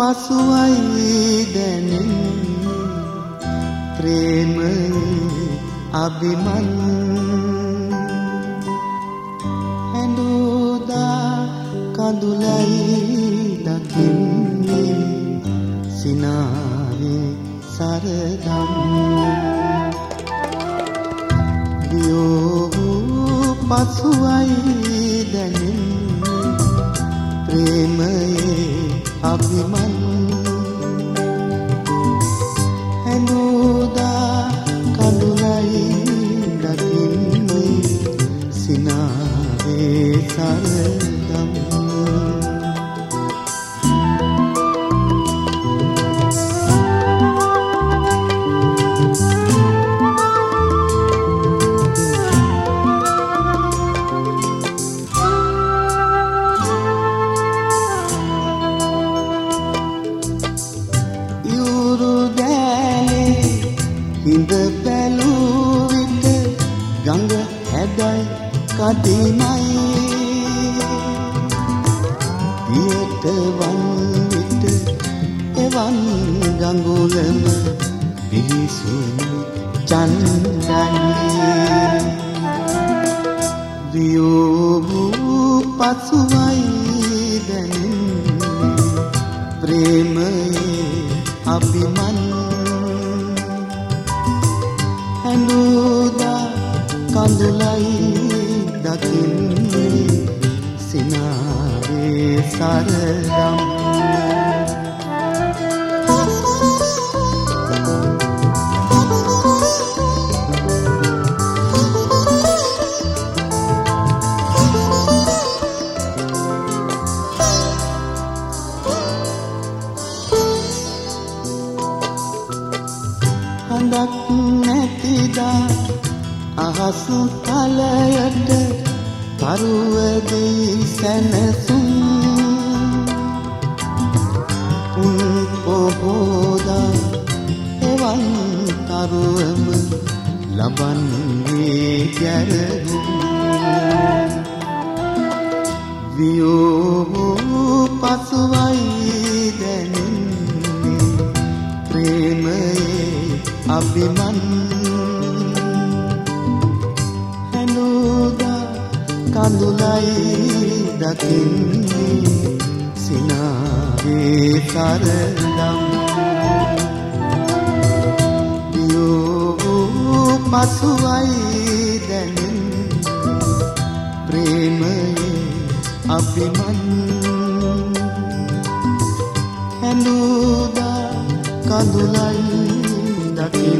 පසුවයි දැනෙන්නේ ප්‍රේමයේ අභිමන් හැඬුදා කඳුලයි දකින්නේ සිනාවේ සරදම් දියෝ පසුවයි දැනෙන්නේ ප්‍රේමයේ අභිමන් හැඬුදා කඳුලයි දකින්නේ සිනාවේ සරදම් හිඳ බැලූ විට ගඟ හැඩයි කදිමයි දියට වන් විට එවන් ගඟුලම පිහිසුණු චන්දනී වියෝ පසුවයි දැනෙන්නේ ප්‍රේමයේ අභිමන් හැඬුදා කඳුලයි දකින්නේ සිනාවේ සරදම් හඳක් නැතිදා අහස් තලයට තරුවදී සැනසුම් උන් පොහෝදා එවන් තරුවම ලබන්නේ ගැරහුම් වියෝ පසුවයි දැනෙන්නේ ප්‍රේමයේ අභිමන් හැඬුදා කඳුලයි දකින්නේ සිනාවේ සරදම් දියෝ පසුවයි දැනෙන්නේ ප්‍රේමයේ අභිමන් හැඬුදා කඳුලයි දකින්නේ